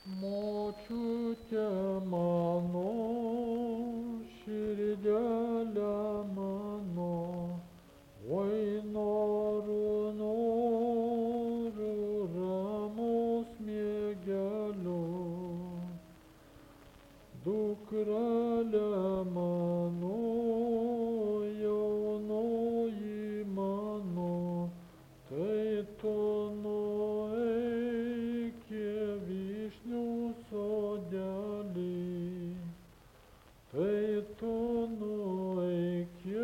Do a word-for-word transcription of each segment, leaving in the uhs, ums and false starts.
Močiute mano, širdelė mano, oi noriu, noriu ramaus miegelio. Dukrelė mano, jaunoji mano, tai tu nueik į vyšnių sodelį, tai tu nueik į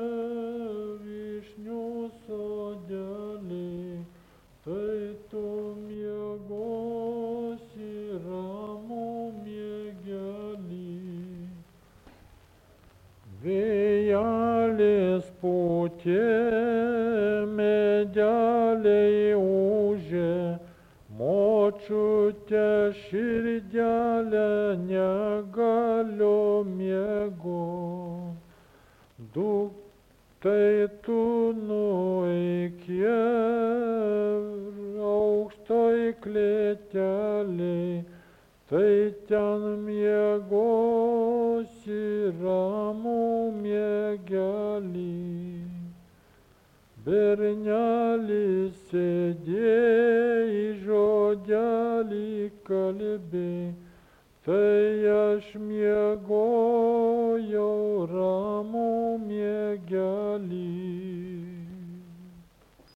vyšnių sodelį, tai tu miegosi ramų miegelį. Vėjelis pūtė, medeliai ūžė, močiute širdelė negaliu miegot. Duk, tai tu nueik į aukštoj klėtelėj, tai ten miegosi ramų miegelį. Bernelis sėdėjo žodelį kalbė, tai aš miegojau ramų miegelį.